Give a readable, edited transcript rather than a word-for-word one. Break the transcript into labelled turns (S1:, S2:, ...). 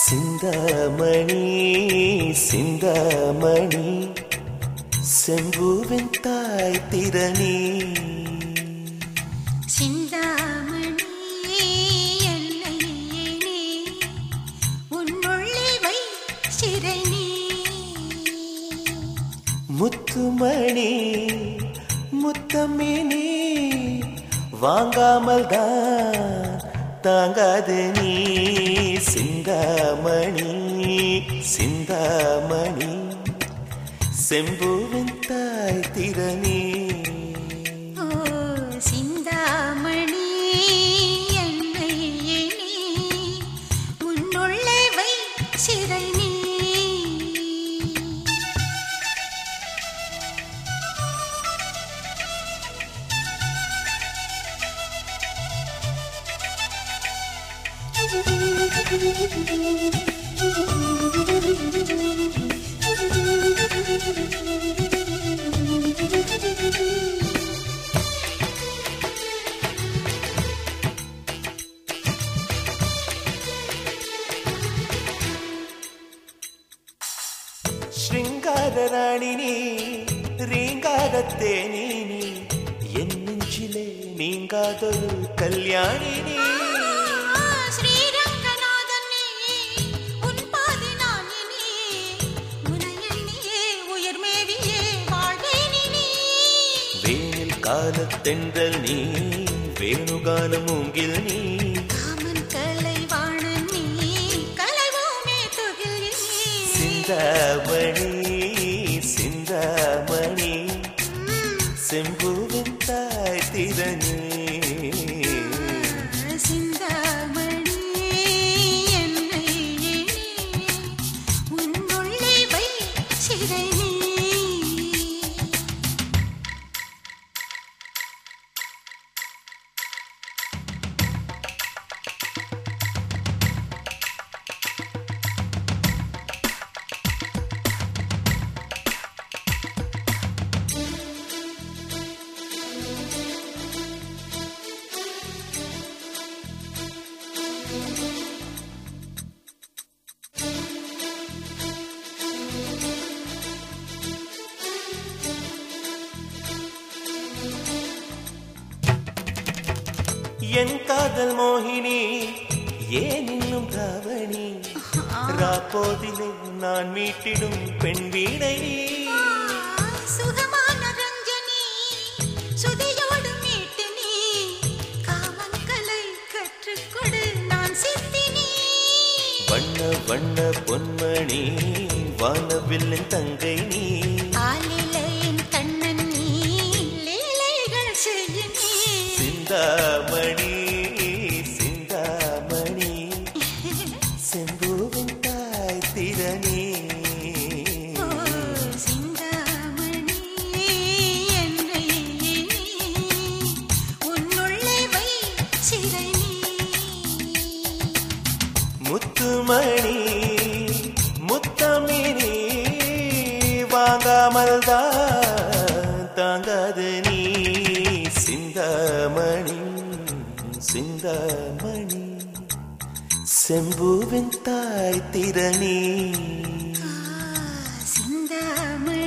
S1: சிந்தாமணி சிந்தாமணி செம்பூவின் தாய் திறனி
S2: சிந்தாமணி என்னை நீ உன்னுள்ளே வை சிறைனி
S1: முத்துமணி முத்தமினி வாங்காமல் தான் தாங்காது நீ சிந்தாமணி சிந்தாமணி செம்பூவின் தாய் திறனி
S2: ஓ சிந்தாமணி என்னை நீ உன்னுள்ளே வை சிறைனி
S1: ஸ்ருங்காரராணினி ரீங்காரத்தேனி என் நெஞ்சிலே நீங்காதொரு கல்யாணினி காலத்தென்றல் நீ வேணுகானம் மூங்கில் நீ
S2: காமன் கலைவாணன் நீ கலைவோமே துகில் நீ
S1: சிந்தாமணி சிந்தாமணி செம்பூவின் தாய் திறனி
S2: சிந்தாமணி என்னை நீ உன்னுள்ளே வை சிறைனி
S1: என் காதல் மோகினி ஏன் இன்னும் தாவணி ராப்போதிலே நான் மீட்டிடும் பெண் வீணை
S2: சுகமான ரஞ்சனி சுதியோடு மீட்டு நீ காமன் கலை கற்றுக்கொடு நான் சித்தினி
S1: வண்ண வண்ண பொன்மணி வானவில்லின் தங்கை நீ
S2: ஆலிலையின் கண்ணன் நீ லீலைகள் செய்ய நீ
S1: சிந்தாமணி சிந்தாமணி செம்பூவின் தாய் திறனி
S2: சிந்தாமணி என்னை நீ உன்னுள்ளே வை சிறைனி
S1: முத்துமணி முத்தமினி வாங்காமல் தான் தாங்காது நீ சிந்தாமணி சிந்தாமணி செம்பூவின் தாய் திறனி
S2: சிந்தாமணி